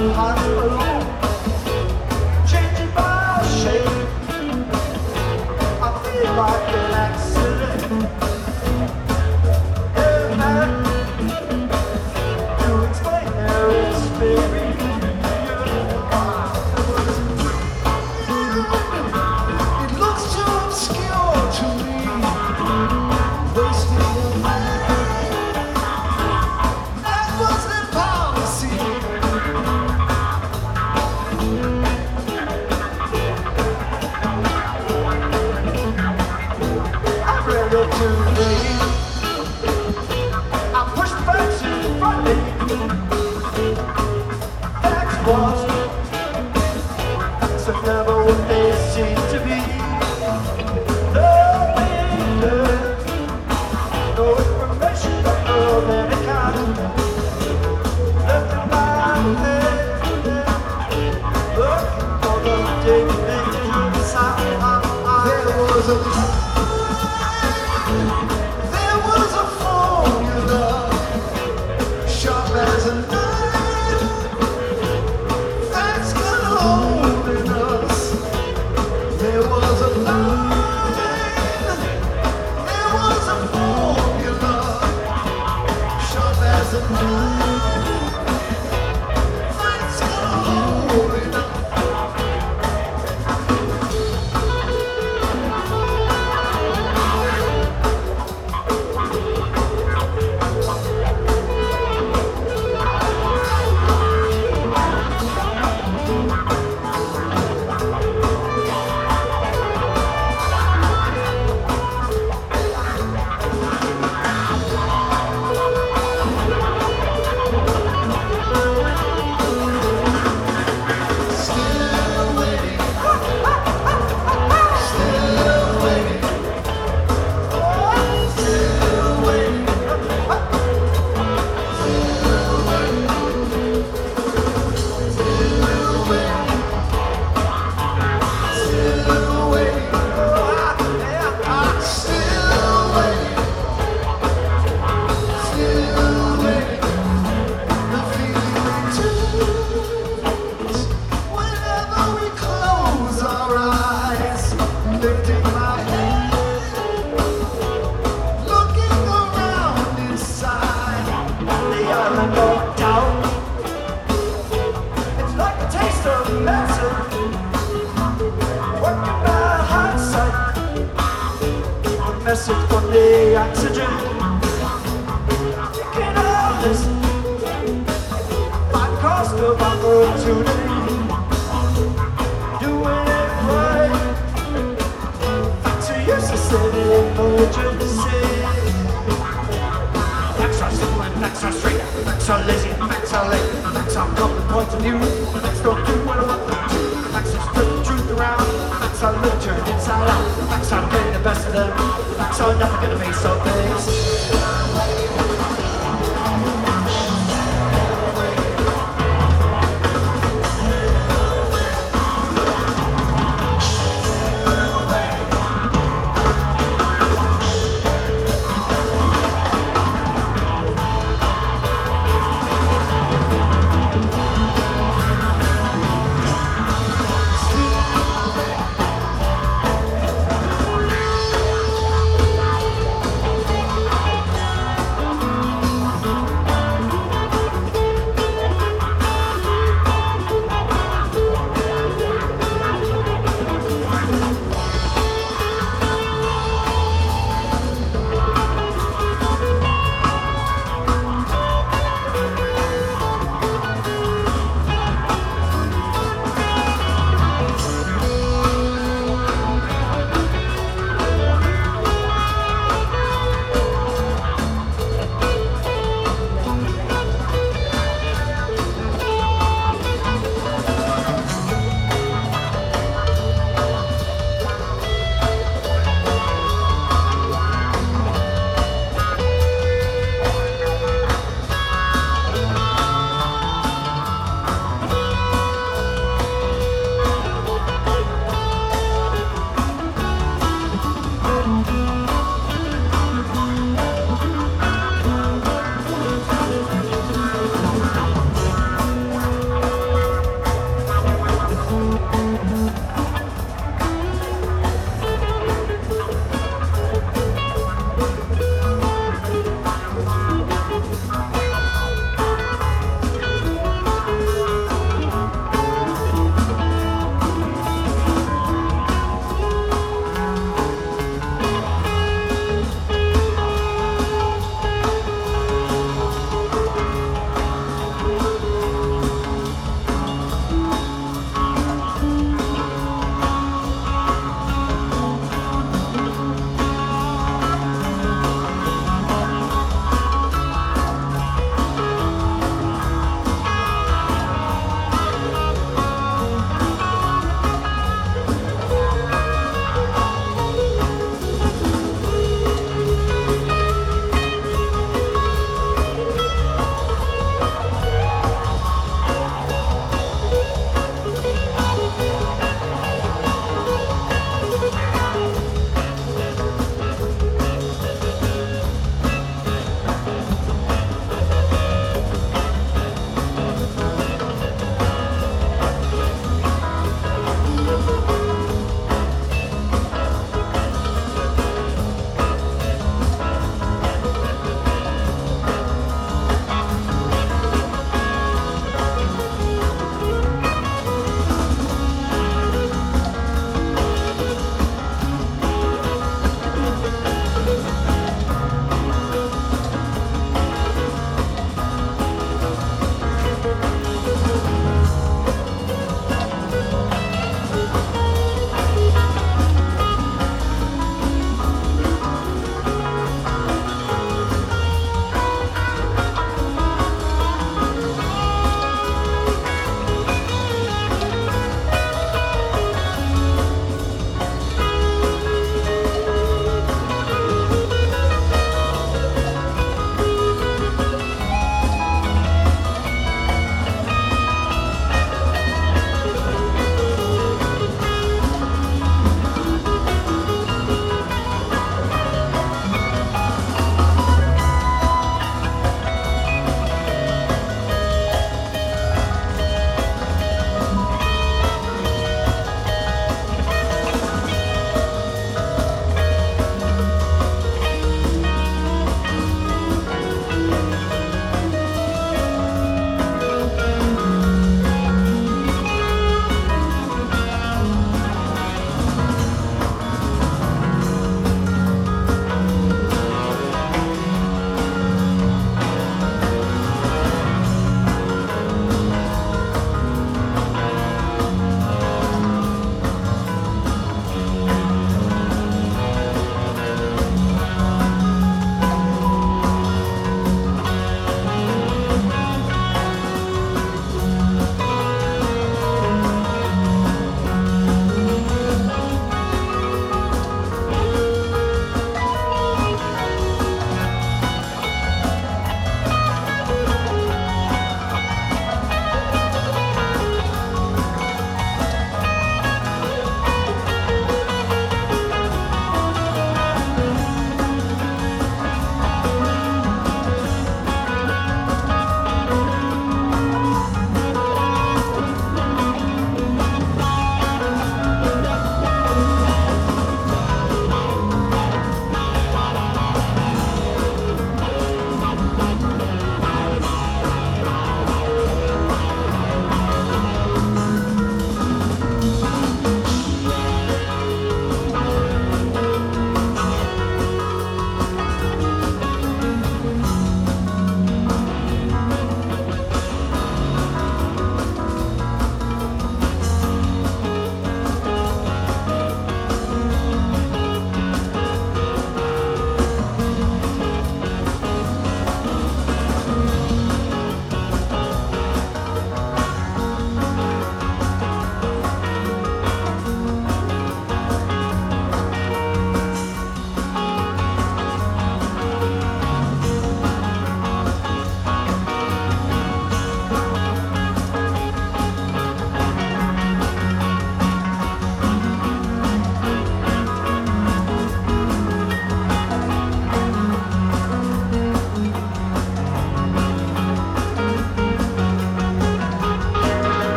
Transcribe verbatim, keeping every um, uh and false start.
heart alone, changing my shape. I feel like an accident. Yeah, man, to explain their experience. It looks too obscure to me. Wasting your mind. That was their policy. I read it today. I pushed back to Friday. Facts was, facts are never what they seem to be. No danger, no information of any kind. Left in my head, looking for the dangerous side. There was a There was a formula, sharp as a knife. Facts got a hold in us. There was a line. There was a formula, sharp as a knife. Facts got a hold in us. Still waiting, still waiting, still waiting, still waiting, still waiting, still waiting, still waiting, still waiting. The feeling returns whenever we close our eyes. Lifting my head, looking around inside the island of doubt. It's like a taste of medicine, working by hindsight. A message from the oxygen. Can I listen? My cost of opportunity. Doing it right. Facts are useless in emergency. Facts are simple and facts are straight. Facts are lazy and facts are late. Facts are common points of view. Facts don't do what I want them to. Facts are split the truth around. Facts are living turned inside out. Facts are getting the best of them. Facts are never gonna face some things.